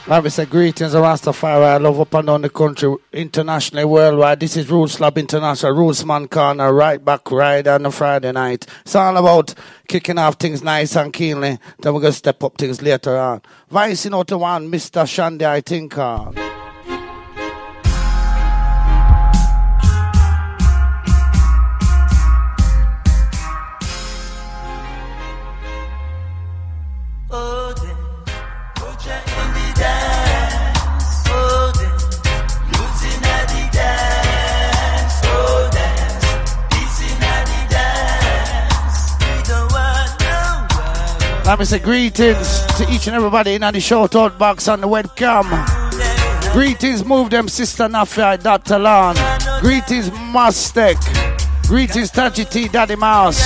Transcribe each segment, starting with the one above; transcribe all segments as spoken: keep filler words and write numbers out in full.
I say greetings, Rastafari. I love up and down the country, internationally, worldwide. This is Roots Lab International, Rootsman Corner, right back, right on a Friday night. It's all about kicking off things nice and keenly. Then we're going to step up things later on. Vicing out to one, Mister Shandy, I think on. Let me say greetings to each and everybody in the shout-out box on the webcam. Greetings, move them, Sister Nafia, Doctor Lan. Greetings, Mastek. Greetings, Taji T, Daddy Mouse.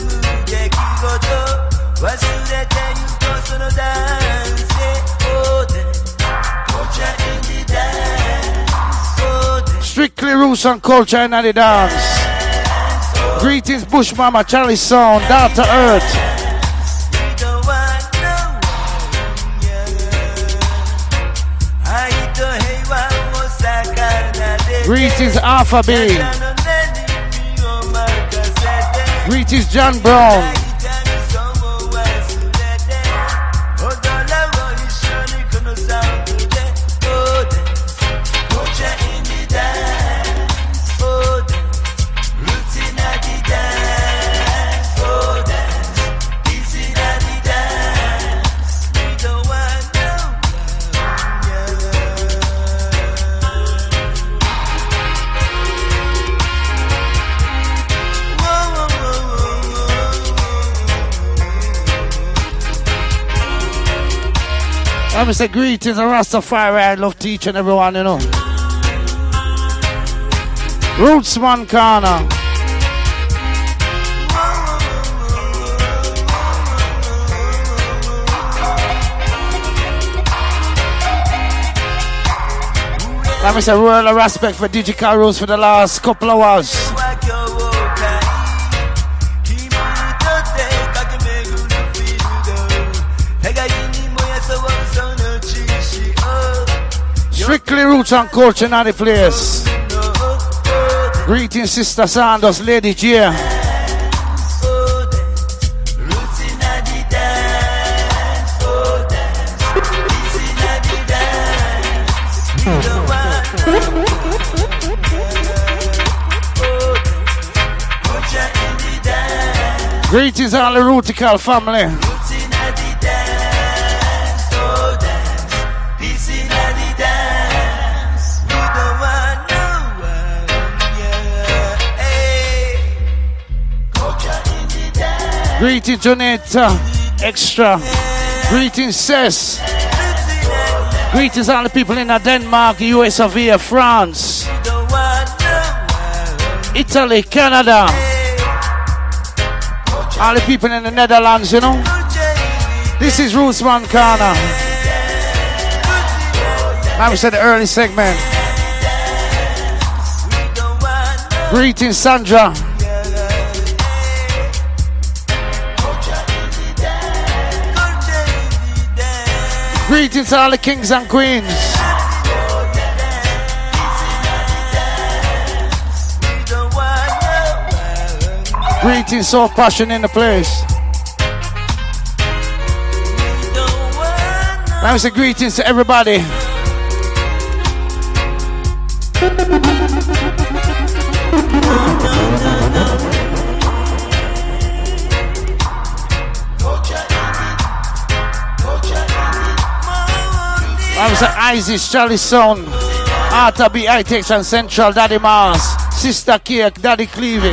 Strictly roots and culture in the dance. Greetings, Bush Mama, Charlie Sound, Doctor Earth. Greetings, Alpha B. Greetings, John Brown. Let me say greetings and Rastafari. I love to each and everyone, you know. Rootsman Corner. Let me say royal respect for Digital Roots for the last couple of hours. Strictly roots and culture in the place. Greetings, Sister Sandos, Lady J. Greetings, all the Rootical family. Greetings, Jonetta, Extra. Greetings, Cess. Greetings, all the people in Denmark, U S of A, France, Italy, Canada. All the people in the Netherlands, you know. This is Rootsman Corner. I said the early segment. Greetings, Sandra. Greetings to all the kings and queens. Greetings, so passion in the place. I say greetings to everybody. I was at Isis, Charlie Sound, Arta B, I-Tex and Central, Daddy Mars, Sister Cake, Daddy Cleavy.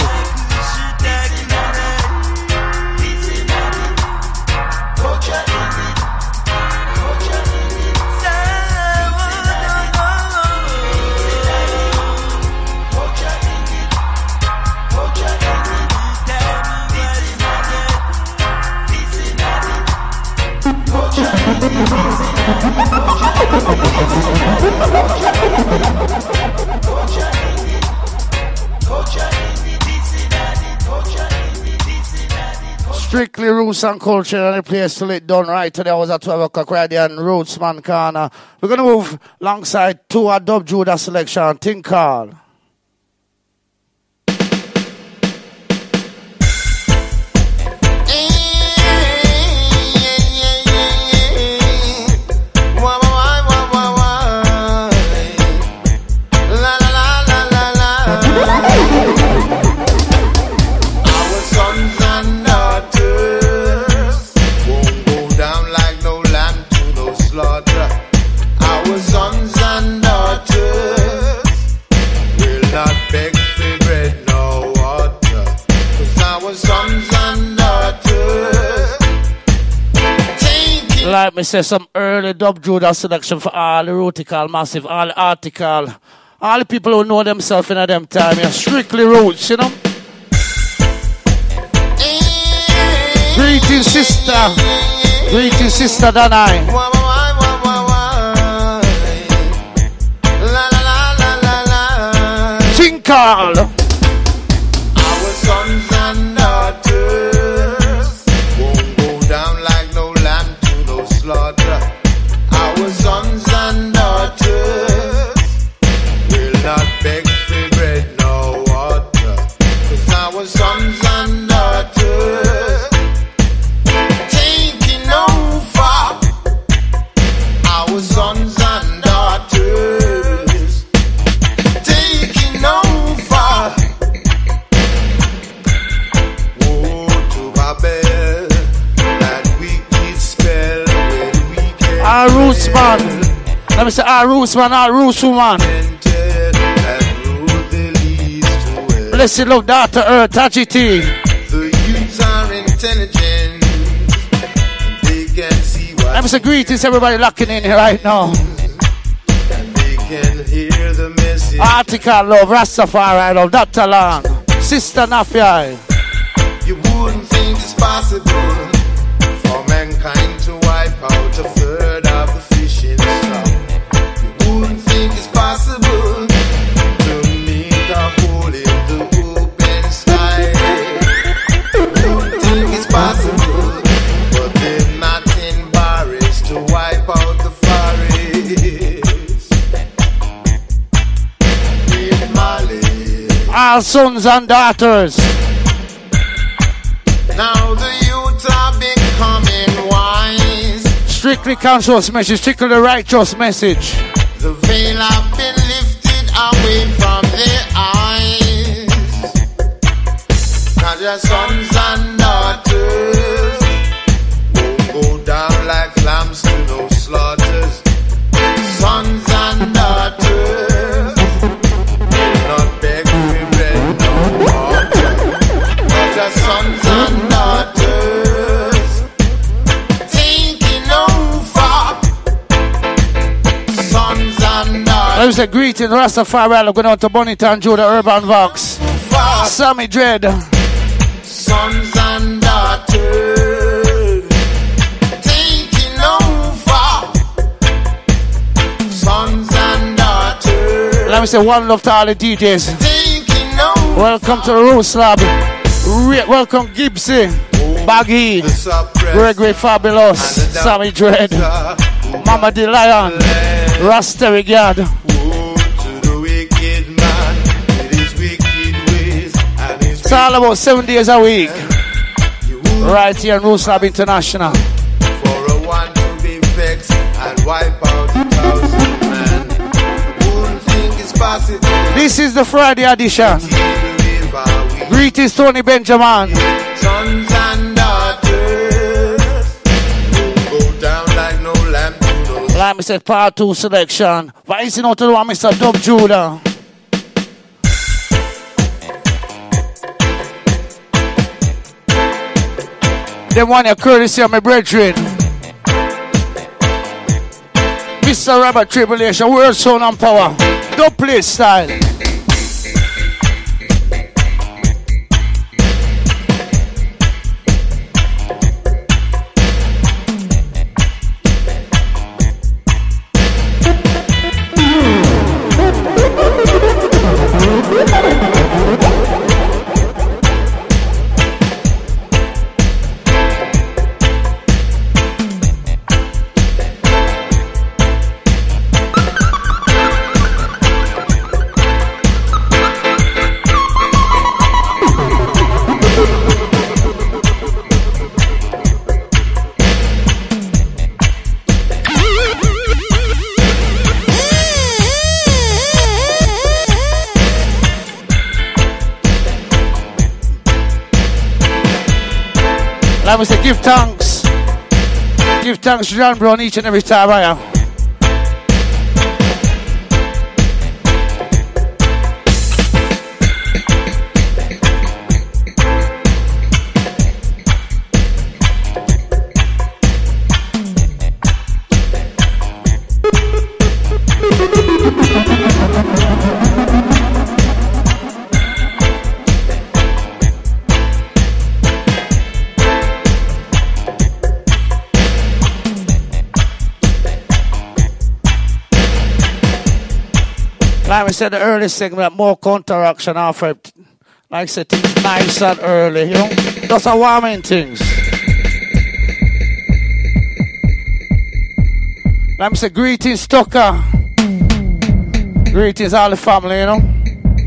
Strictly Roots and Culture and the place till it done right today. I was at twelve o'clock right there in Roots Man Corner. We're going to move alongside two a Dub Judah selection. Think Carl. Like me say, some early Dub Judah selection for all the Rootical Massive, all the Article, all the people who know themselves in them time. Yeah, strictly Roots, you know. Greetings, sister. Greetings, sister Danai. Tinkle. Our sons and daughters won't go down like no lamb to no slaughter. Our sons and daughters will not beg for bread nor water. 'Cause our sons and daughters taking over. Our sons and daughters taking over. Woe to Babel, that wicked spell where the wicked Our Roots man. Let me say our Roots man, our Roots woman. entered that rule the least to well. Blessed love daughter Earth, Tajiti. The youths are intelligent, they can see what Let me say greetings everybody locking in here right now. and they can hear the message. Article love, Rastafari love, Doctor Long, Sister Nafiai. You wouldn't think it's possible for mankind to wipe out a third of the fishing stock. You wouldn't think it's possible to make a hole in the open sky. You wouldn't think it's possible, but they're not embarrassed to wipe out the forest. With Mali. Our sons and daughters. Now the youth are becoming wise. Strictly conscious message, strictly the righteous message. The veil have been lifted away from their eyes. Now their sons and daughters won't go down like lambs to no slaughters. Sons and daughters will not beg for bread no water. Now their sons and daughters taking over. Sons and daughters. Let me say greeting Rastafari. I'm going on to Bonita Judah Urban Vox. Sammy Dread. Sons and daughters taking over. Sons and daughters Let me say one love to all the D Js. taking over. Welcome to the Roots Lab. Re- welcome Gibbsy, Baggy, The suppressed Gregory Fabulous, and the Sammy Dread, doctor, Mama the Lion, Rasta God. woe to the wicked man with his wicked ways and his It's all about seven days a week. You would Right here in Roots Lab International. for a one to be vexed and wipe out a thousand men. Wouldn't think it's possible. This is the Friday edition. See the river we Greetings Tony Benjamin. sons and daughters won't go down like no lamb to no Like me said, part two selection. Why is it not to the one Mister Dub Judah? Them one your courtesy of my brethren. Mister Robert Tribulation, World Sound and Power. Dub play style. Let me say, give thanks. Give thanks to John Brown each and every time I am. Like we said, the early segment, more counteraction after, like I said, things nice and early, you know? That's a warming things. Like I said, greetings, Tucker. Greetings, all the family, you know?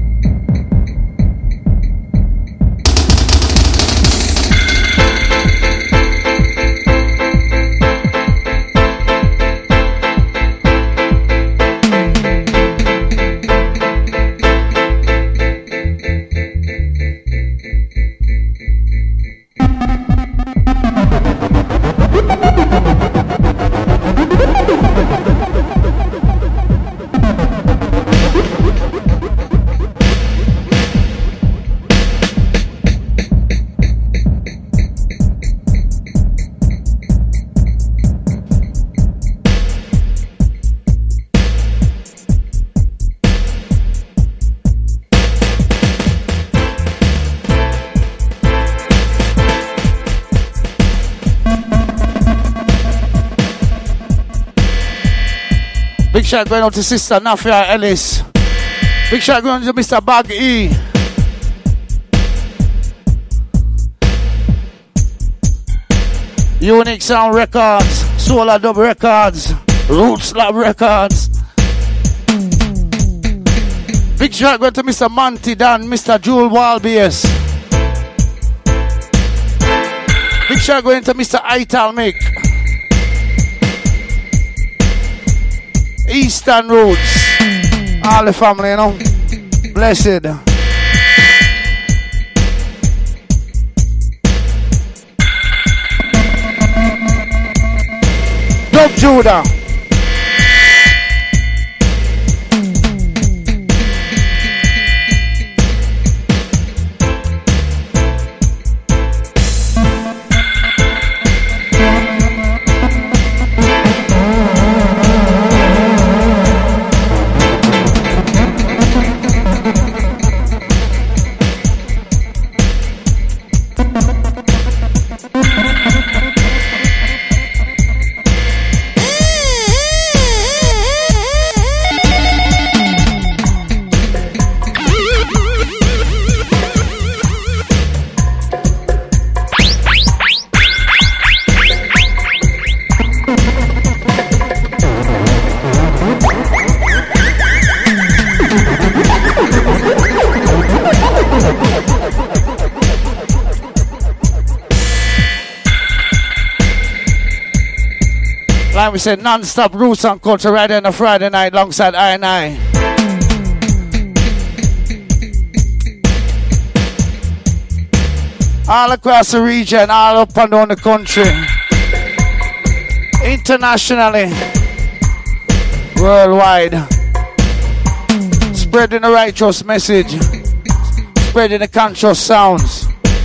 Big shout going out to Sister Nafia Ellis. Big shout going to Mister Bag E. Unique Sound Records, Solar Dub Records, Roots Lab Records. Big shout going to Mister Monty Dan, Mister Jewel Walbias. Big shout going to Mister Ital Mick. Eastern Roots, all the family, you know, blessed. Dub Judah. Like we said, non-stop roots and culture right on a Friday night alongside I and I. All across the region, all up and down the country. Internationally. Worldwide. Spreading the righteous message. Spreading the conscious sounds.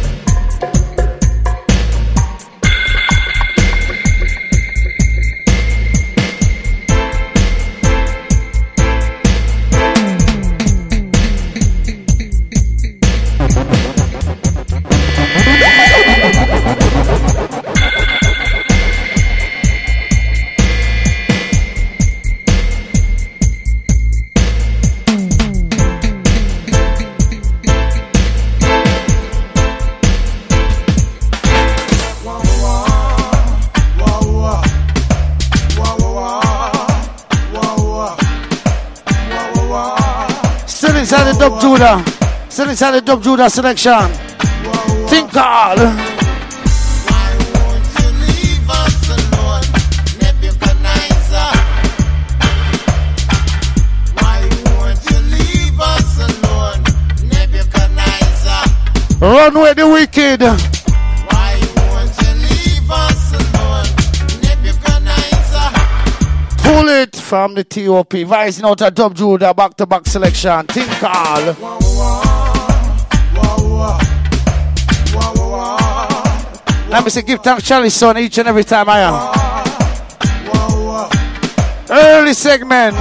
Inside the Dub Judah, still inside the Dub Judah selection. Whoa, whoa. Think all. Why won't you leave us alone, Nebuchadnezzar? Why won't you leave us alone, Nebuchadnezzar? Run with the wicked. Why won't you from the T O P. Vising out a Dub Judah back-to-back selection. Think call. Let me say give thanks Charlie's son each and every time I am. Early segment.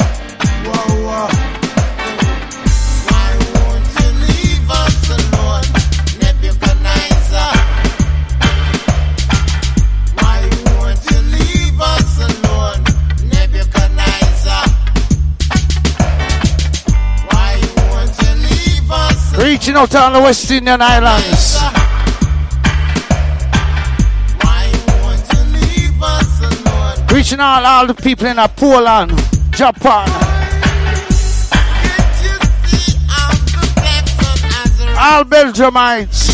Reaching out on the West Indian Islands. Reaching out all the people in Poland, Japan. All Belgiumites.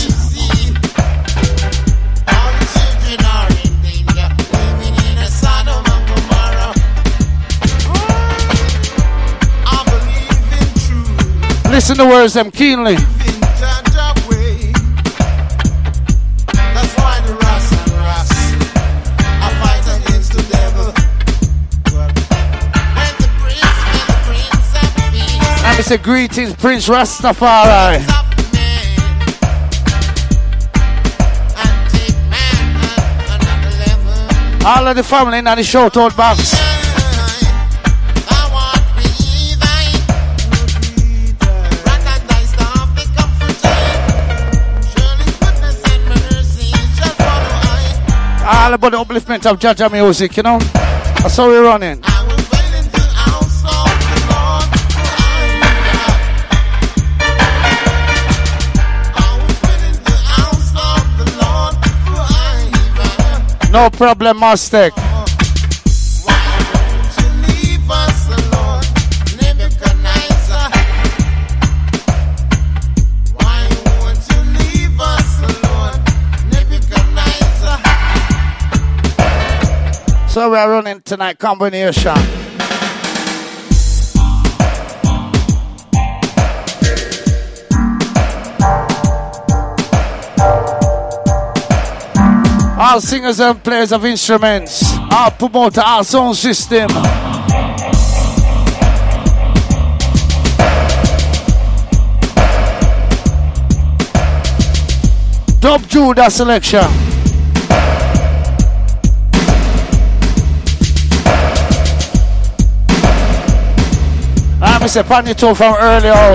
Listen to words them keenly. And it's a greetings, Prince Rastafari. All of the family in the shout-out box. All about the upliftment of Jaja music, you know. That's how we're running. No problem, Mostek. So we are running tonight combination. All singers and players of instruments, all promoter, our sound system. Dub Judah selection. I'm a panito from early out.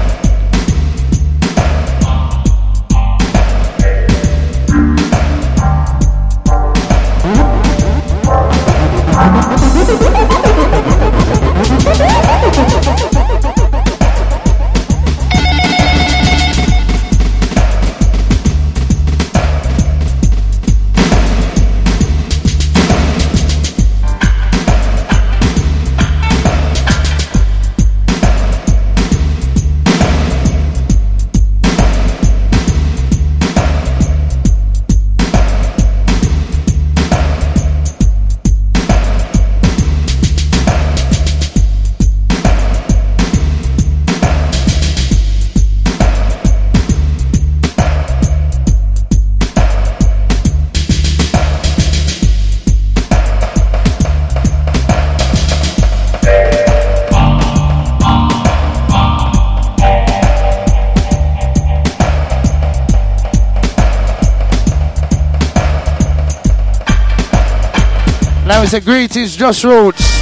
Now it's a greetings, Just Roots.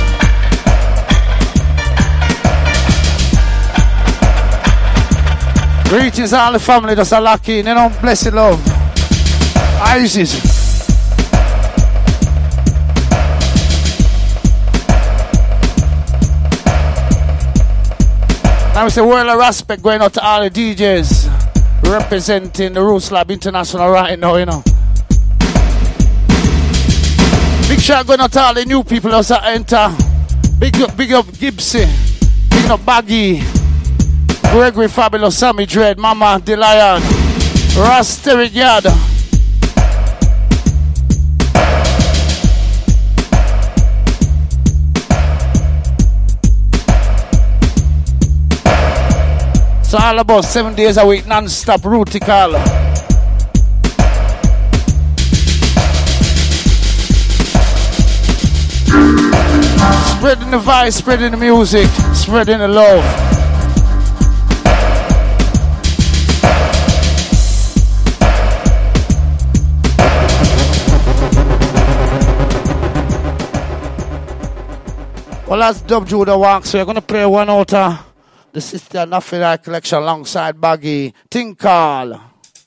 Greetings all the family that's a lucky, you know, blessed love. Isis. Now it's a world of respect going out to all the D Js representing the Roots Lab International right now, you know. Big shout going out to all the new people that's enter. Big up, big up Gibson, big up Baggy, Gregory Fabulous, Sammy Dread, Mama DeLion, Rasteric Yard. It's all about seven days a week, non-stop Rootical. Spreading the vibe, spreading the music, spreading the love. Well, that's Dub Judah Walk, so we're going to play one out of the Sister Nafia collection alongside Baggy Tinkal.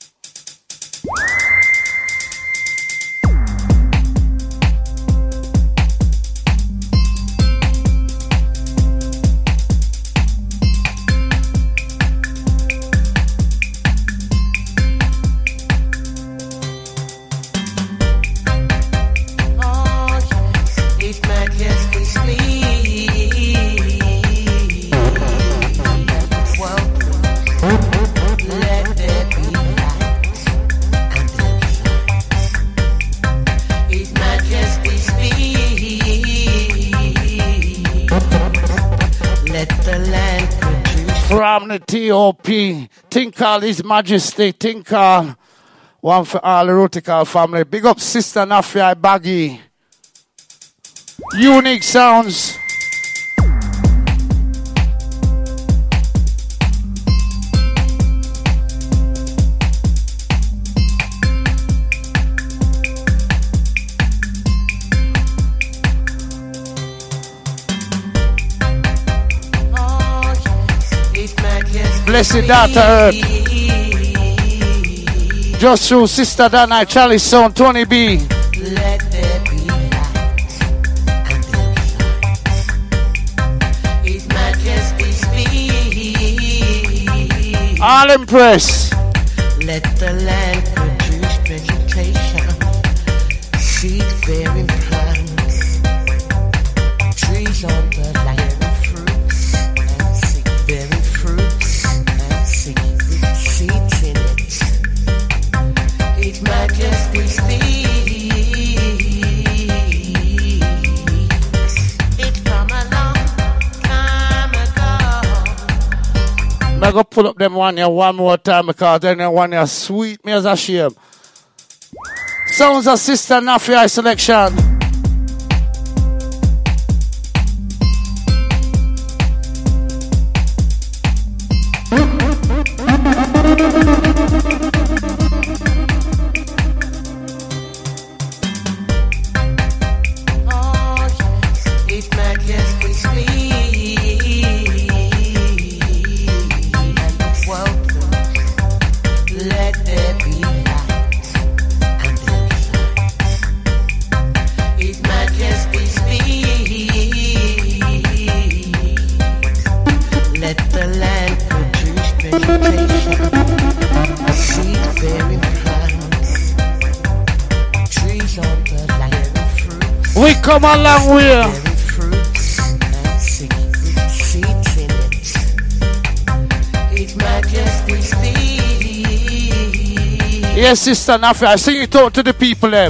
From the T O P, Tinkal His Majesty, Tinkal. One for all the Rutical family. Big up Sister Nafia Baggy. Unique sounds. Blessed daughter Earth. Just through Sister Dana, Charlie Son, Tony B. Let there be light and His Majesty speak. All impressed. Let the land produce vegetation, seed bearing plants, trees on the land, fruits and seed bearing fruits. His Majesty speaks. It's from a long time ago. I'm gonna pull up them one here one more time because then the one here sweet me as a shame. Sounds of Sister Nafia selection. We come a long way. Yes, Sister Nafia, I sing it out to the people them.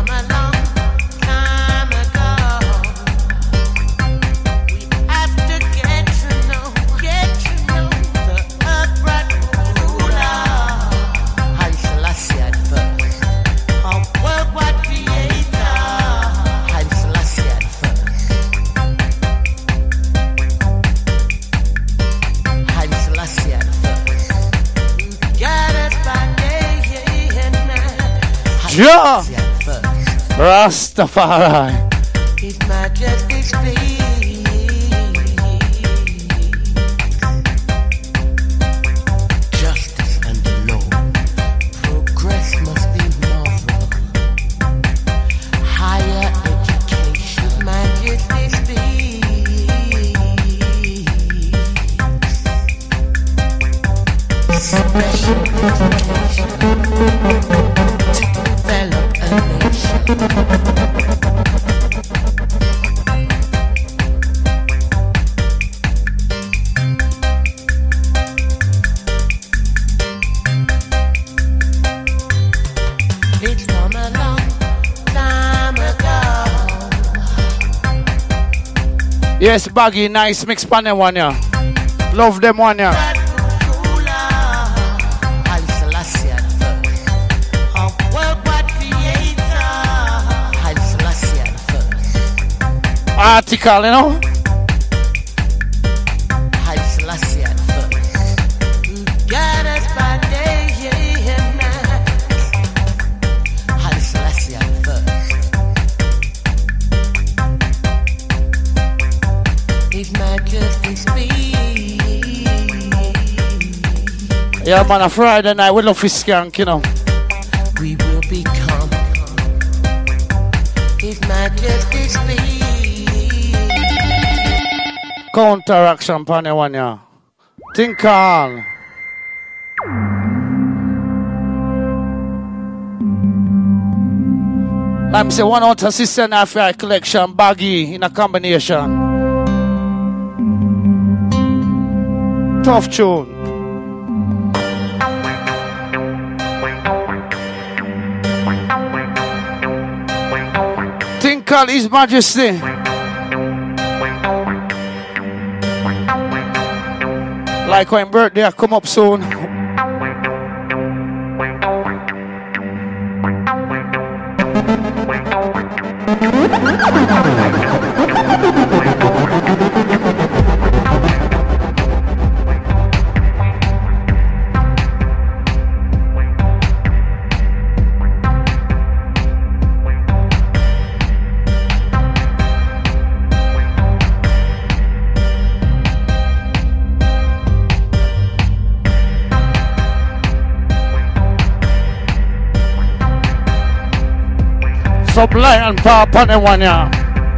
Yeah, Rastafari. His Majesty speaks. Justice and law, progress must be moral. Higher education, His Majesty speaks. Special education. It's from a long time ago. Yes, Baggy, nice mix pan them one yeah. Love them one yeah. article, you know. Haile Selassie at first. God us by day and night. Haile Selassie at first. His Majesty speaks. Yeah, man, a Friday night, we love for skank, you know. We will become His Majesty speaks. Counteraction, pane one, yeah. Think on. Let me say one out of Sister Nafia collection, baggy in a combination. Tough tune. Think called His Majesty. Like when birthday I come up soon. Sublime and pop on the one, yeah.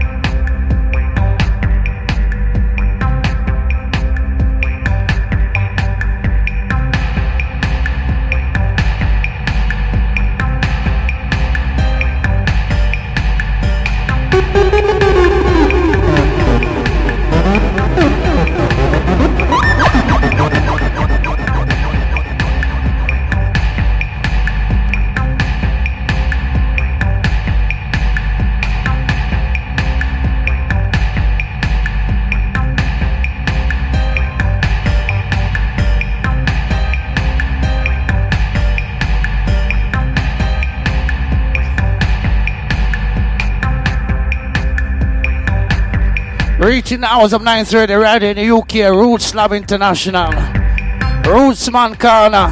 Reaching the hours of nine thirty right in the U K, Roots Lab International. Rootsman Corner.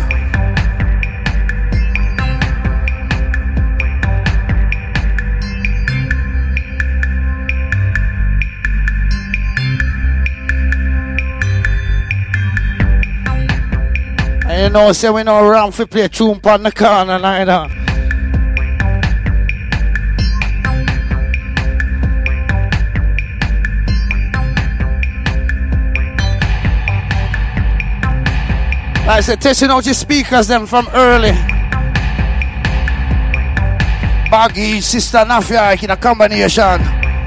And you know, say we know around for play tune on the corner neither. Like I said, testing out your speakers them from early. Baggy, Sister Nafia in a combination.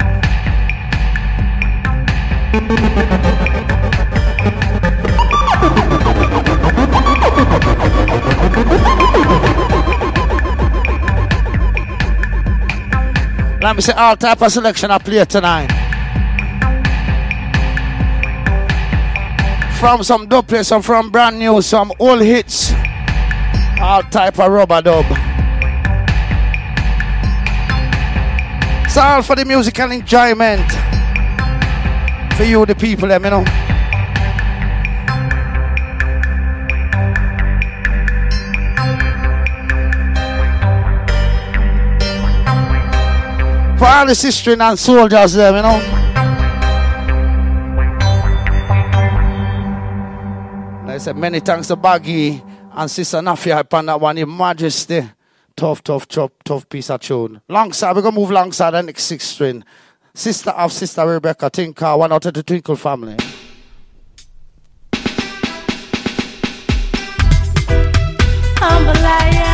Let me say all type of selection I play tonight. From some dub play, some from brand new, some old hits. All type of rubber dub. It's all for the musical enjoyment. For you, the people, them, you know. For all the sisters and soldiers, them, you know. I said many thanks to Baggy and Sister Nafia upon that one. His Majesty. Tough, tough, tough, tough piece of tune. Longside, we're going to move alongside the next six string. Sister of Sister Rebecca Tinker, one out of the Twinkle family. Humble lion.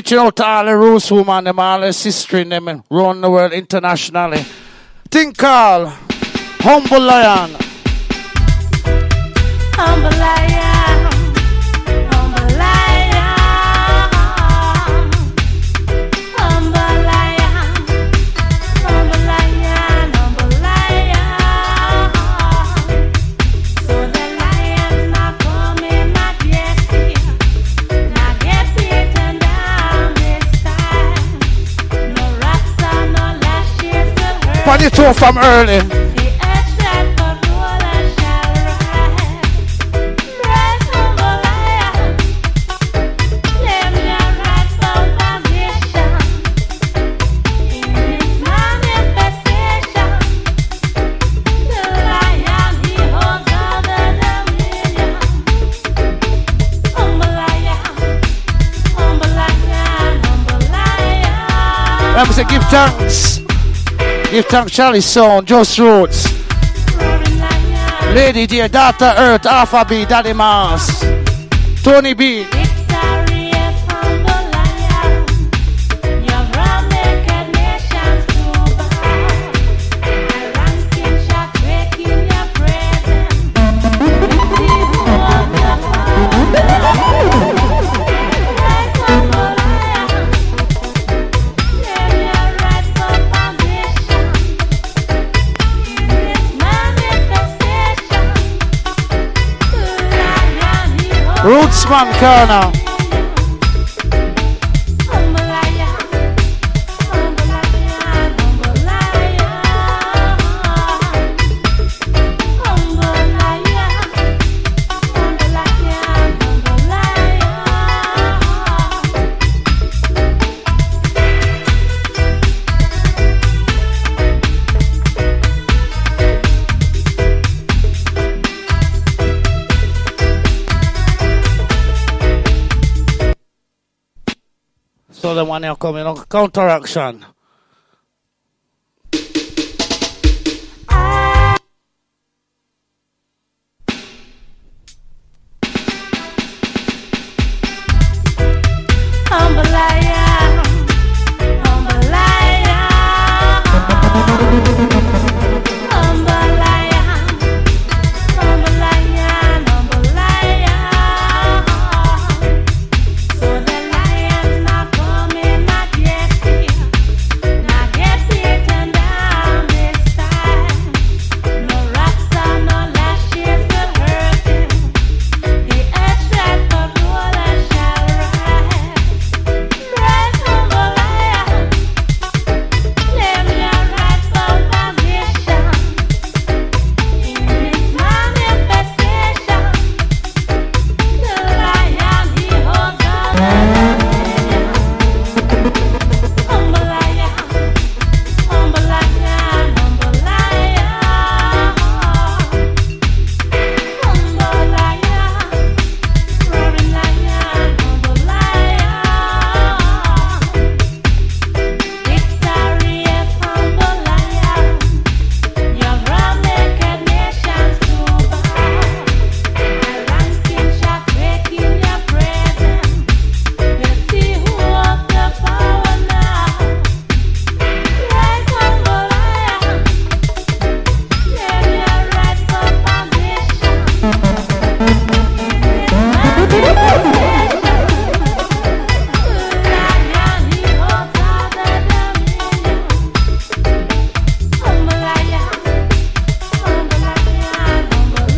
Reaching out to all the Roots woman, them all the sister in them, run the world internationally. Think call, Humble Lion. Humble lion, humble lion, humble lion, humble lion, humble lion. So the lion's not coming, not yet here, not get beaten down this time. No rasta, no lashes will hurt. Put it two from early. Let me say, give thanks. Give thanks, Charlie Sound, Just Roots. Lady Dear, Doctor Earth, Alpha B, Daddy Mars, Tony B. Rootsman Corner. So the one here coming on counteraction. Humble lion, humble lion, humble lion, humble lion, humble lion. So the lion's not coming, not yet here, not get beaten down this time. No rasta, no lashes will hurt him. The earth shall roll and shall rise. Rise, humble lion, claim your rightful position in this manifestation. The lion, he holds all the dominion. Humble lion, humble lion, humble lion, humble lion, roaring lion, humble lion. Victory is humble lion. Your ground naked nations to bow. Ranking shall break in your presence. We'll see who has the power now. Rise, humble lion. Claim your rightful position. Lion, he holds all the dominion. Humble lion, humble lion, humble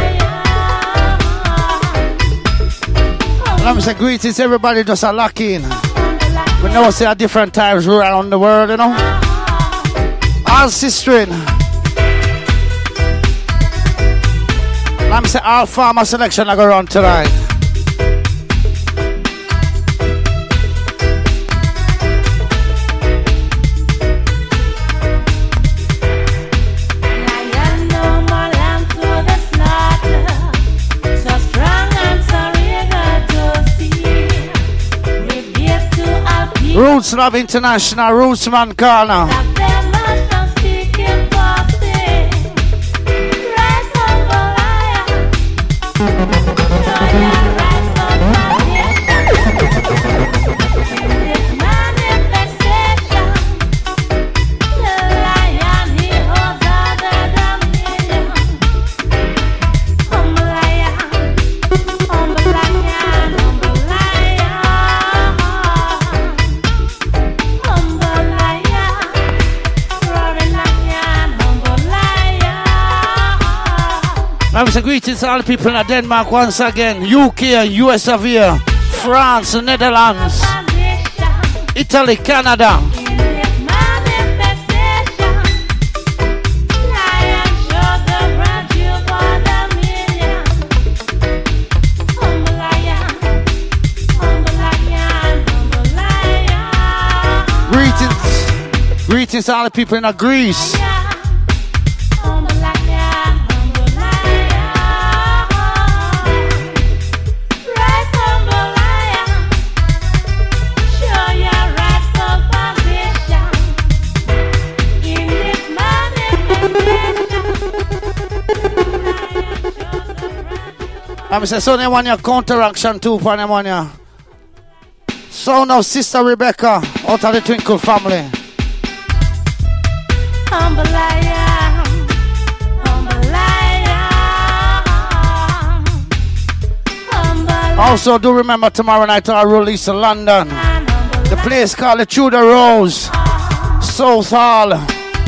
lion. Let me say greetings, everybody just a lock in. Humble lion. We know see at different times around the world, you know. All sistering. Let me say all farmer selection I go run tonight. Lion, no more lamb to the slaughter. So strong and so eager to see. Reveal to all people Roots Love International, Rootsman Corner. that they must not speak imposing. Rise, humble lion. Show your rightful position. I say greetings to all the people in Denmark once again. U K, U S of A, France, Netherlands, Italy, Canada. Greetings, greetings to all the people in Greece. I'm saying, so they want your counteraction too, for them on your son of Sister Rebecca out of the Twinkle family. Also, do remember tomorrow night our release in London. The place called the Tudor Rose, South Hall.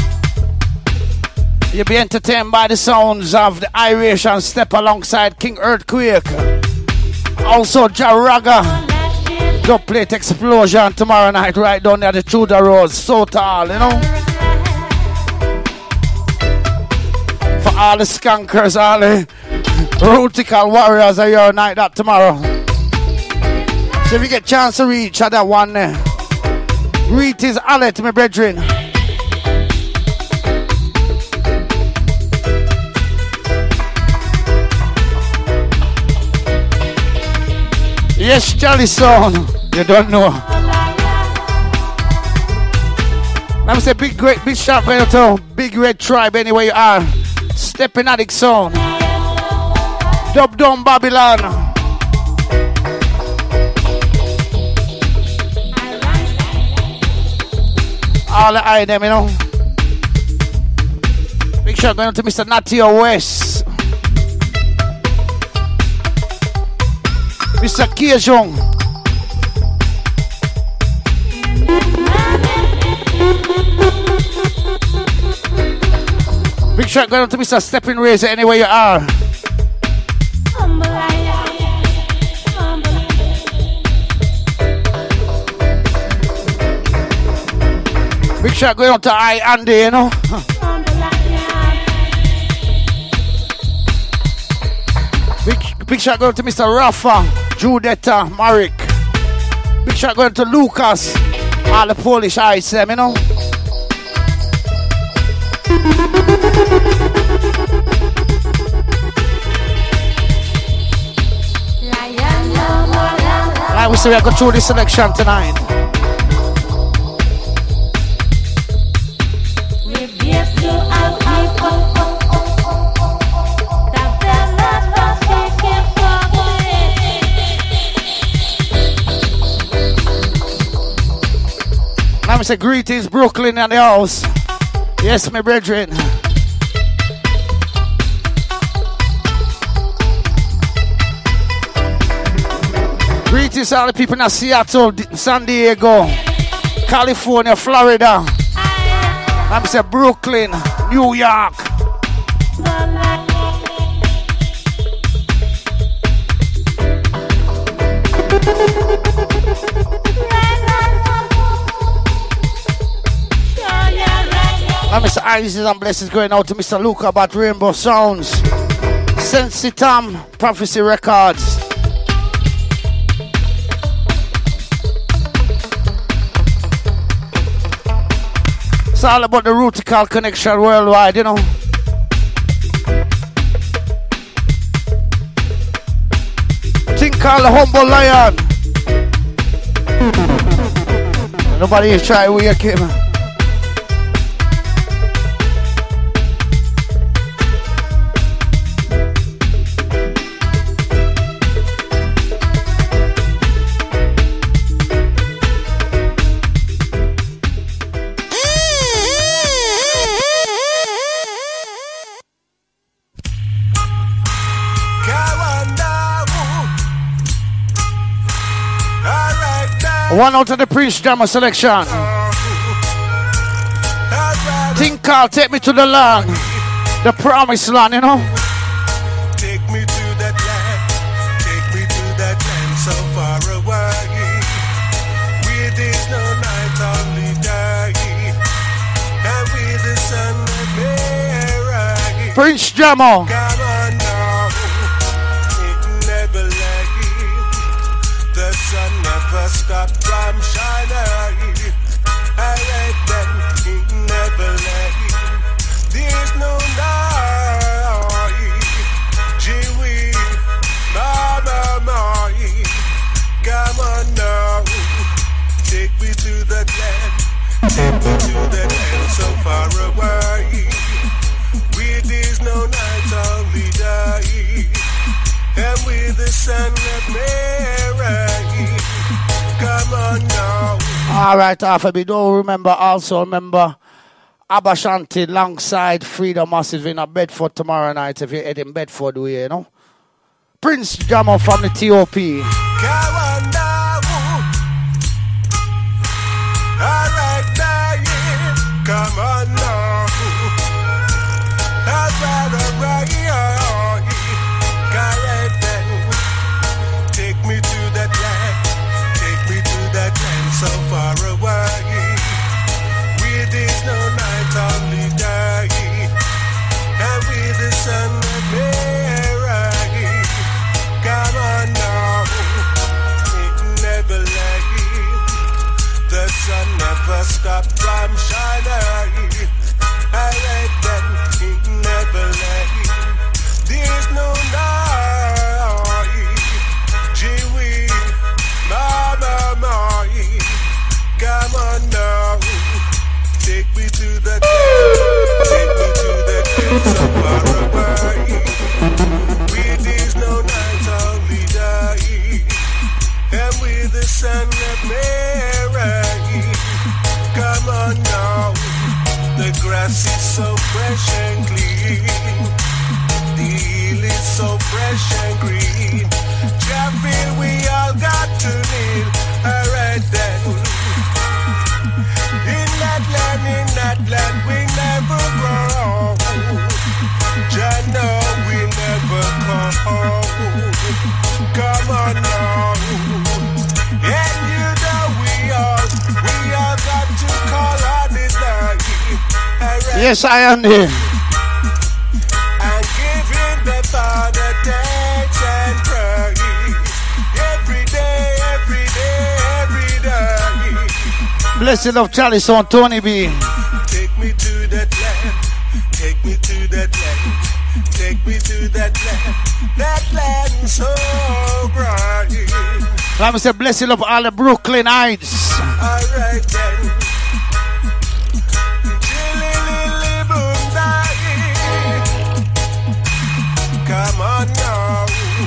You'll be entertained by the sounds of the Irish and step alongside King Earthquake. Also, Jaraga. Dub plate explosion tomorrow night right down there at the Tudor Rose, South Hall, you know. For all the skunkers, all the rutical warriors are here night that tomorrow. So if you get a chance to reach at that one there, read his alert, my brethren. Yes, Charlie son, you don't know. Let me say big great big shout out to Big Red Tribe anywhere you are. Stepping Addict Sound. Dub Down Babylon. All the eye them, you know. Big shout out to Mister Natio West. Mister Kiejong. Big shout going on to Mister Stepping Razor anywhere you are. Big shout going on to I Andy, you know. Big, big shout going to Mister Rafa, Judetta, Marek. Big shout going to Lucas, all the Polish eyes, them, you know. Like we say, we go through this selection tonight. Let me say greetings, Brooklyn and the house. Yes, my brethren. Greetings all the people in Seattle, San Diego, California, Florida. Let me say Brooklyn, New York. And Mister Isis and blessings going out to Mister Luca about Rainbow Sounds, Sensitam, Prophecy Records. It's all about the Rutical connection worldwide, you know. Think called the Humble Lion. Nobody is trying to wake him. One out of the Priest Drama selection. Think I'll take me to the land, the promised land, you know. Prince Jamo. Come on now, it never late. The sun never stopped from shining. Alright then, it never late. There's no night. Gee, mama, my. Come on now, take me to that land. Take me to that land so far away. Where there's no night, only day. And with the sun of Mary. Come on now. Alright, after we don't remember, also remember Abashanti alongside Freedom Massive in a Bedford tomorrow night if you're heading Bedford way, you know. Prince Jamo from the T O P. Come on now. Alright now, yeah. Come on now. I'd rather ride. Alright then. Take me to that land. Take me to that land so far away. Where there's no night, only day. And with the sun of Mary. Come on now. It never late. The sun never stopped from shining. Alright then, it never late. There's no night. Gee, mama, my. Come on now. Take me to that place. Take me to that place so far away. Where there's no night, only day. And with the sun of Mary. Come on now. The grass is so fresh and clean. The hill is so fresh and green. Champion, we all got to live. Alright then. In that land, in that land, we never grow. Jah know we never come. Come on now. And you know we all, we all got to call on this night. Yes, I am here. And give him the Father thanks and praise. Every day, every day, every day. Blessed of Charlie on Tony B. Take me to that land. Take me to that land. Take me to that land. That land so bright. Let me say blessing of all the Brooklyn Heights. Alright then. Come on now.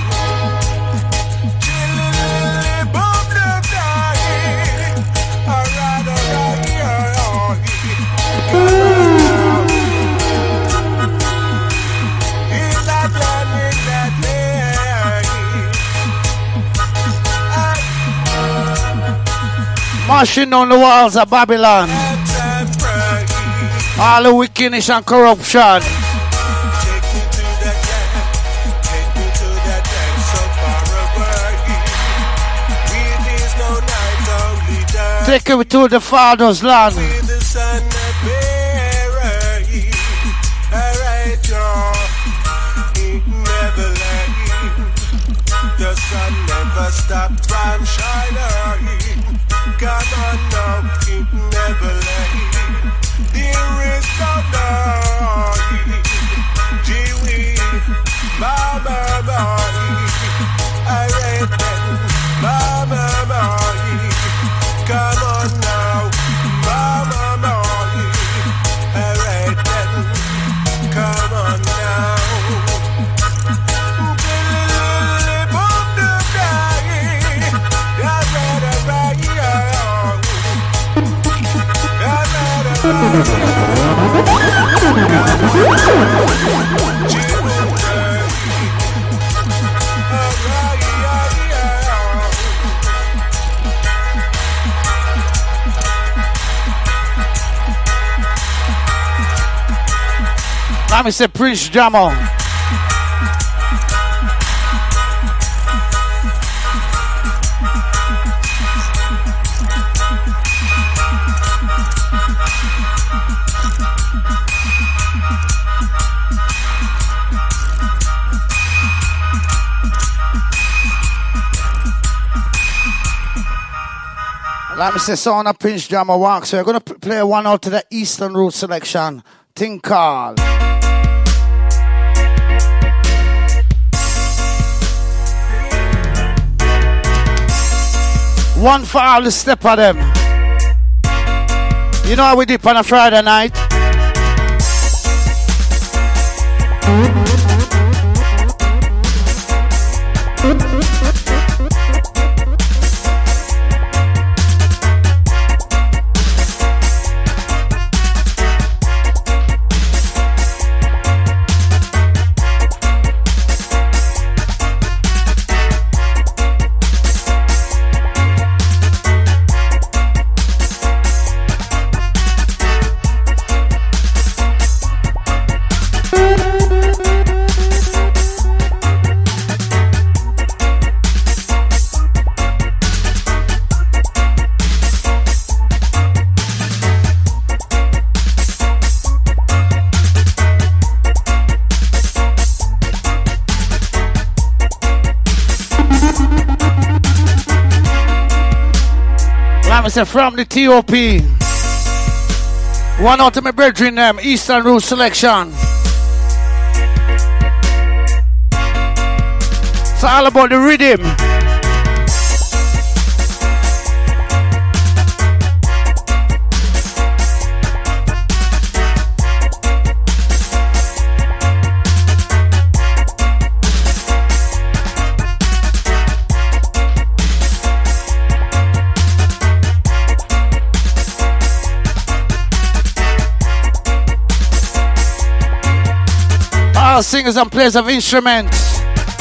Chilly boom the day. Alright, alright, alright. Come on now. In that land, in that land. Marching on the walls of Babylon. All the wickedness and corruption. Take it to the Father's land. With the sun of Mary. Alright, y'all. It never late. The sun never stopped from shining. Come on now, it never late. There is no night. Gee wee, mama, boy. Alright then, mama, boy. Come on now, mama, boy. Alright then, come on now. Boom, the day. Alright, alright, alright, Let me say Prince Jamo. Like me say, sound of Prince Drama Walk. So we're going to play one out to the Eastern Route selection. Thing called One for all the step of them. You know how we dip on a Friday night? From the T O P. One out of my brethren them, Eastern Route selection. It's all about the rhythm. Singers and players of instruments.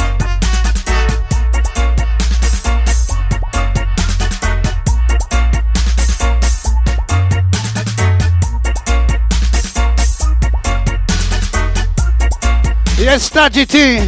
Yes, Tajiti.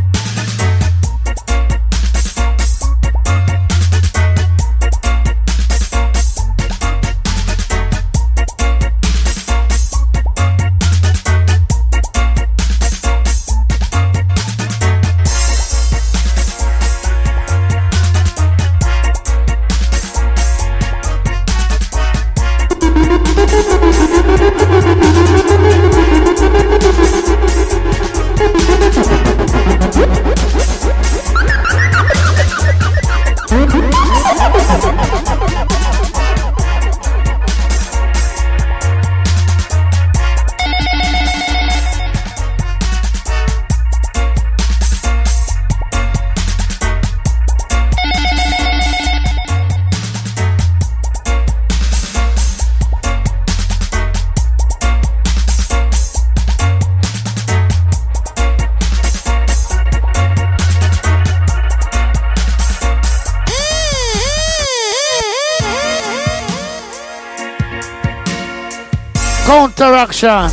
Counteraction.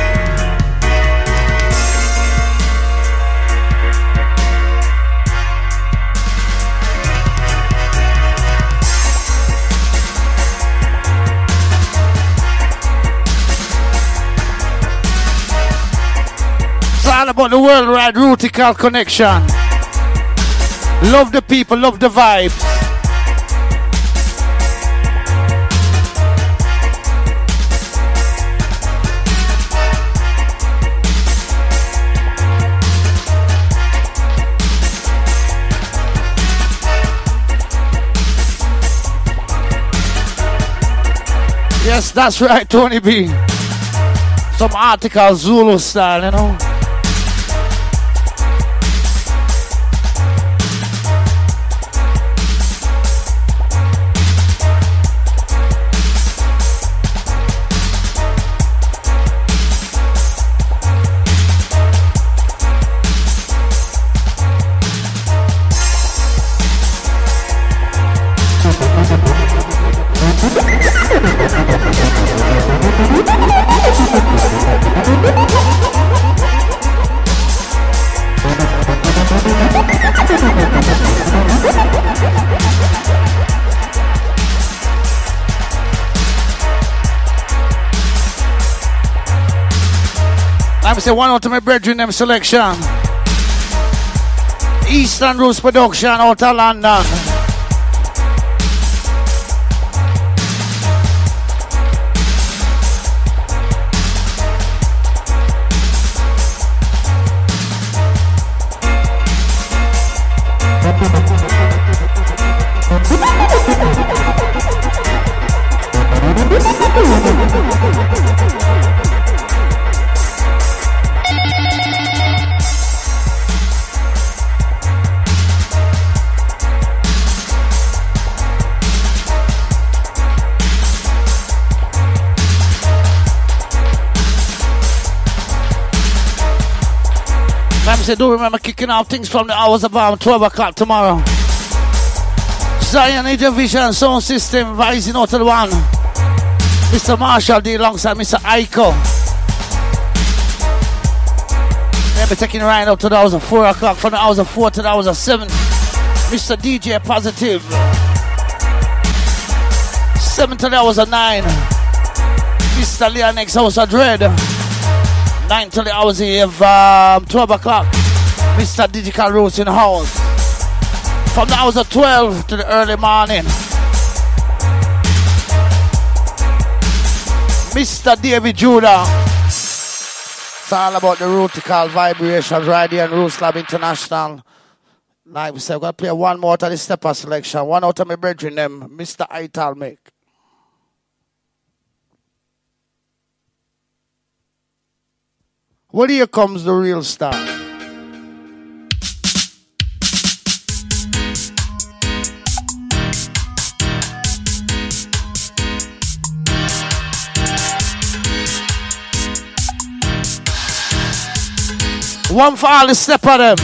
It's all about the worldwide rutical connection. Love the people, love the vibes. Yes, that's right, Tony B. Some article Zulu style, you know. I say one out of my brethren them selection. Eastern Roots production out of London. I do remember kicking off things from the hours of um, twelve o'clock tomorrow. Zion Vision Sound System rising out of the one. Mister Marshall D alongside Mister Aiko. They'll be taking right up to the hours of four o'clock, from the hours of four to the hours of seven. Mister D J Positive. Seven to the hours of nine. Mister Leonix House of Dread. Nine to the hours of um, twelve o'clock. Mister Digital Roots in the house. From the hours of twelve to the early morning. Mister David Judah. It's all about the Rootical vibrations right here in Roots Lab International. Like we said, we're going to play one more out of the stepper selection. One out of my brethren them, Mister Ital Mick. Well, here comes the real star. One for all the step of them.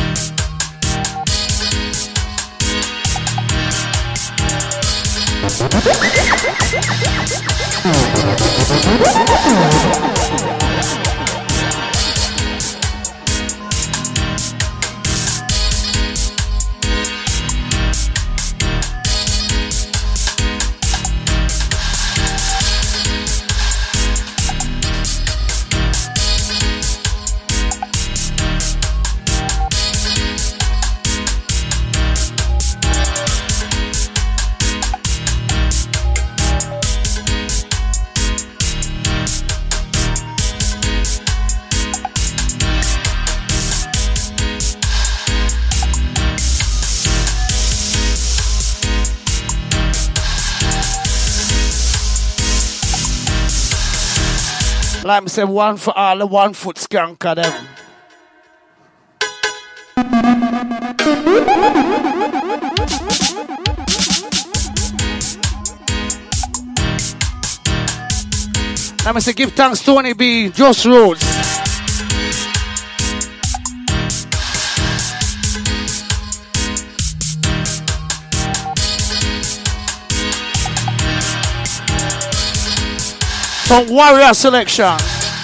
Like I said, one for all the one foot skunk of them. Let me say, give thanks Tony B, Just Roots. Some warrior selection.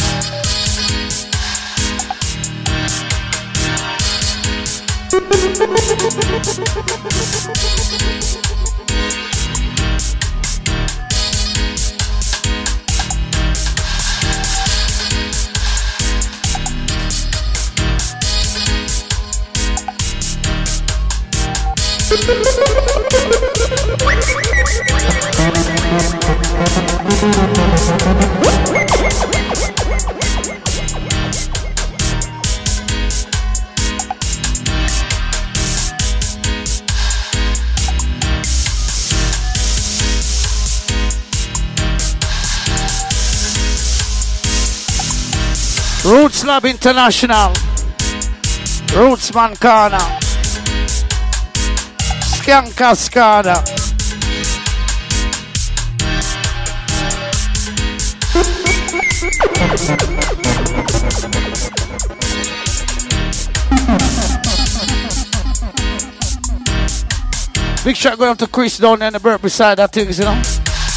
Roots Lab International, Rootsman Corner, Skank Cascada. Big shot going up to Chris down there in the bird beside that thing, you know.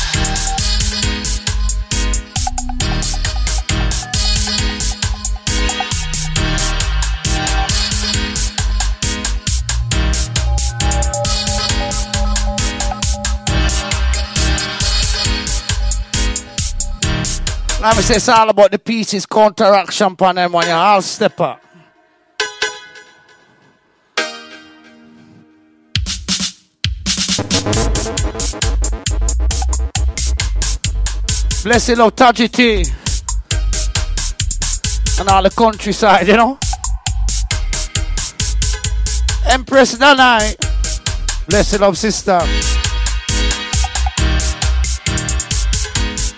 Let me say it's all about the pieces, counteraction on them when you're all stepper. Blessed love Taji T and all the countryside, you know. Empress Danai, blessed love sister.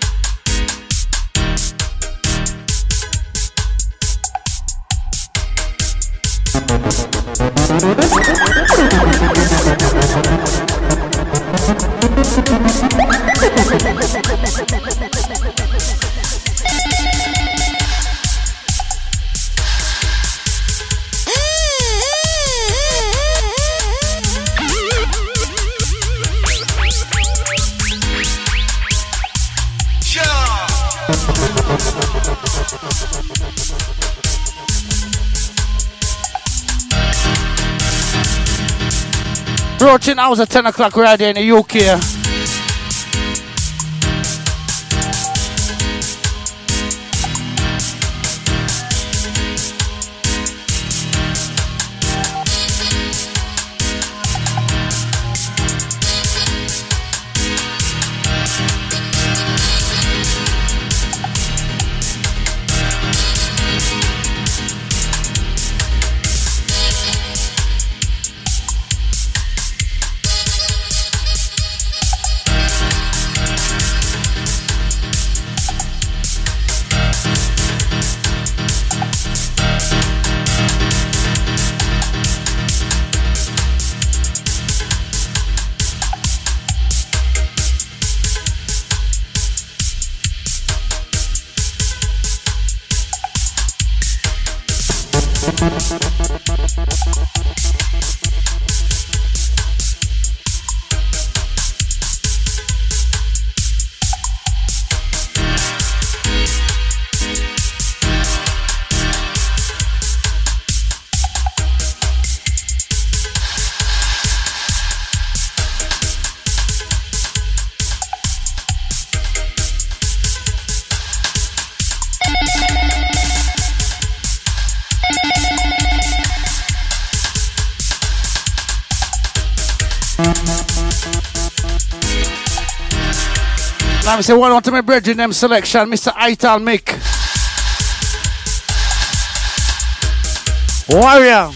Approaching hours at ten o'clock right here in the U K. Now I say one on to my brethren them selection, Mister Ital Mick. Warrior.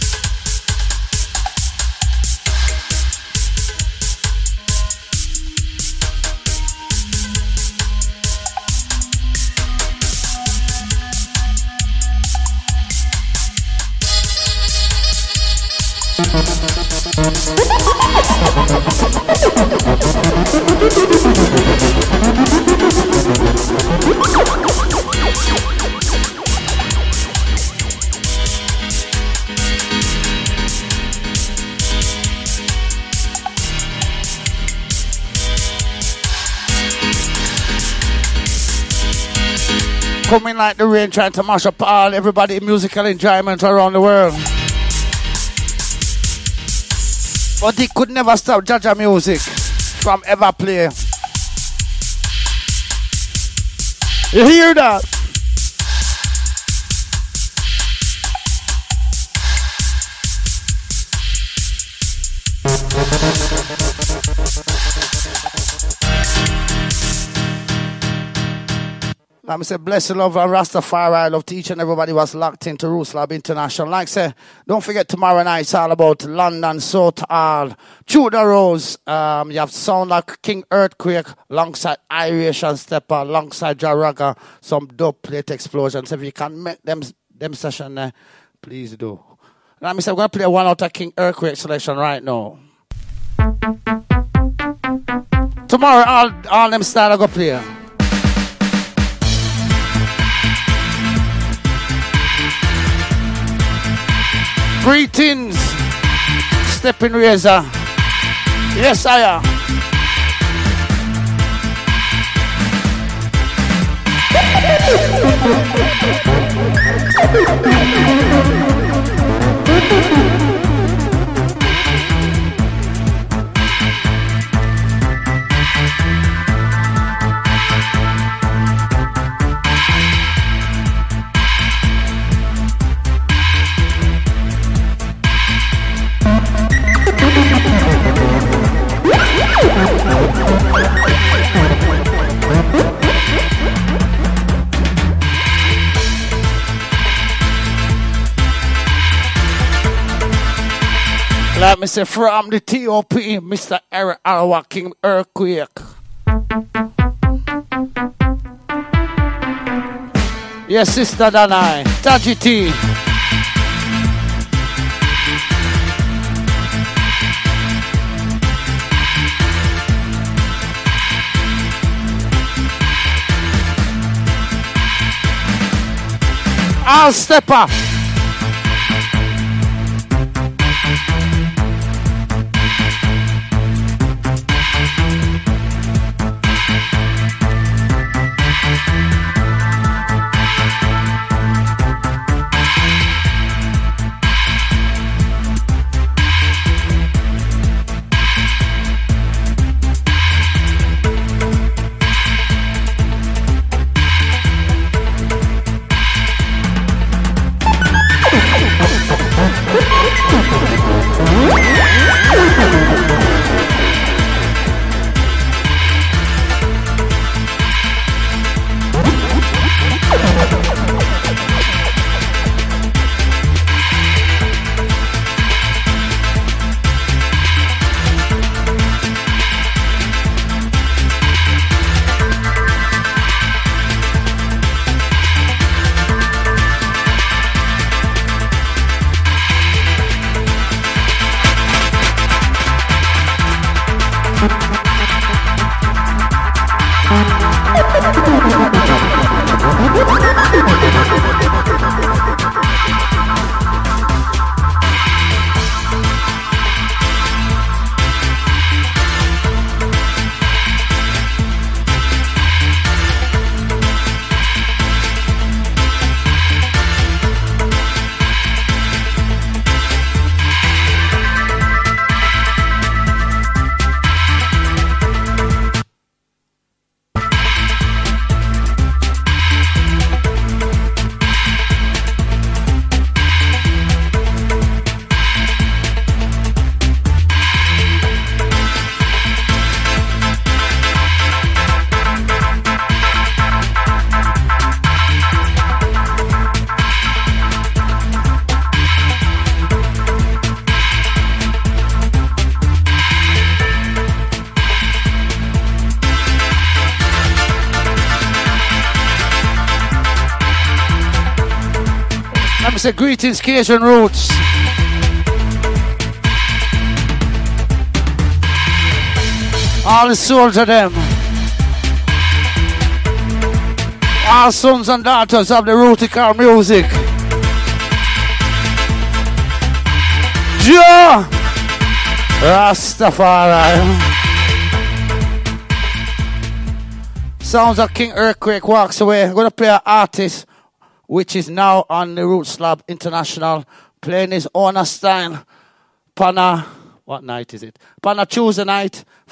Coming like the rain, trying to mash up all everybody musical enjoyment around the world. But he could never stop Jaja music from ever play. You hear that? Let me say, bless the love and Rastafari. I love to each and everybody was locked into Roots Lab International. Like I say, don't forget tomorrow night it's all about London, South Hall, Tudor Rose. Um, you have sound like King Earthquake, alongside Irish and Stepper, alongside Jaraga, some dope plate explosions. If you can make them them session there, please do. Let me say, I'm going to play one out of King Earthquake selection right now. Tomorrow, all, all them style I go play. Greetings, Stepping Razor. Yes, I am. Let me say from the T O P, Mister Eric Arawa, King Earthquake. Yes, Sister Danai, Taji T. All stepper. Say greetings, Cajun Roots. All the souls of them. All sons and daughters of the Rooticar music. Jah Rastafari. Sounds of King Earthquake walks away. I'm going to play an artist which is now on the Roots Lab International, playing his own style. Pana, what night is it? Pana Tuesday night.